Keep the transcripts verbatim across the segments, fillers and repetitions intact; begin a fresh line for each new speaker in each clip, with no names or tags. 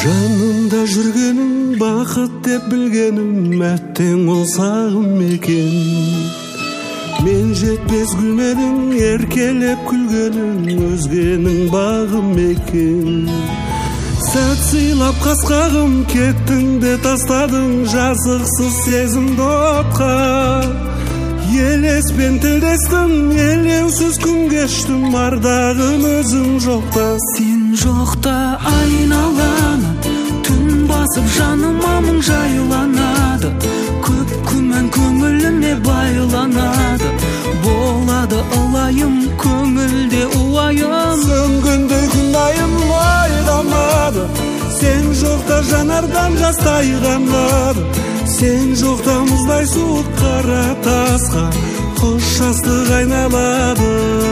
Жанымда жүргенің бақыт деп білгенім әттең ол сағым екен. Мен жетпес гүлмедің еркелеп күлгенің өзгенің бағым екен. Сәт сыйлап қасқағым кеттің де тастадың жазықсыз сезімді отқа. Елеспен тілдестім, елеусіз күн кештім, ардағым өзің жоқта.
Сен жоқта айналаны түн басып жаныма мұң жайланады. Көп күмән көңіліме байланады. Болады ылайым көңілде уайым.
Сөнгенде күн айым ойламады. Сен жоқта жанардан жас тайғанады. Сен жоқта мұздай суық қара тасқа қош жастық айналады.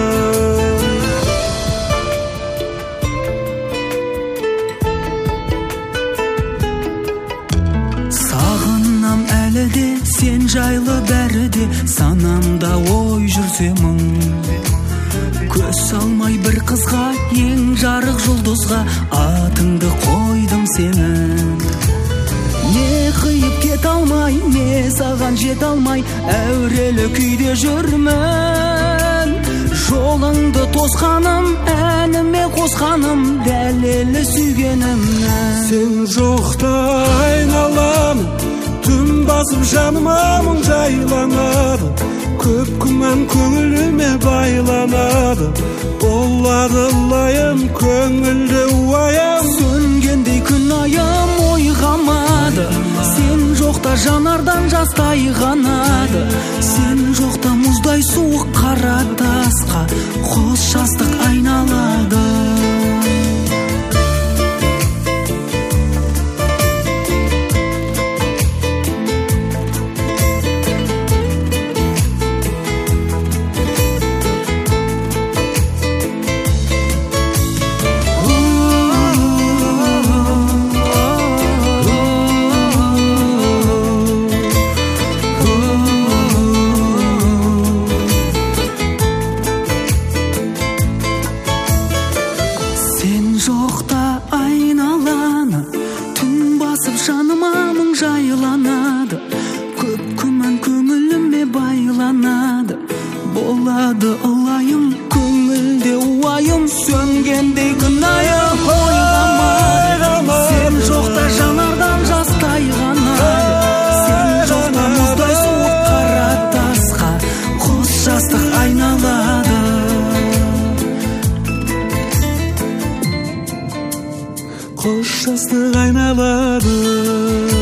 Сағынам әлі де сен жайлы бәрі де, санамда ой жүрсе мұң. Көз салмай бір қызға, ең жарық жұлдызға атыңды қойдым сенің. Не қиып кет алмай, не саған жет алмай, әурелі күйде жүрмін. Жолыңды тосқаным, әніме қосқаным, дәлелі сүйгенімнің.
Сен жоқта айналам, түн басып жаныма мұң жайланады. Көп күмән көңіліме байланады. Болады лайым көңілде уайым.
Сөнгендей күн айым ойғамады. Сен жоқта жанардан жас тайғанады. Сен жоқта мұздай суық қара тасқа қос жастық айналады. Жоқта айналаны түн басып жаныма мұң жайланады. Көп күмән көңіліме байланады. Болады ылайым көңілде уайым. Сөнгендей күн айым ойламады. Сен жоқта жанардан жас тайғанады. Сен жоқта мұздай суық қара тасқа қос жастық айналады.
Қош жастық айналады.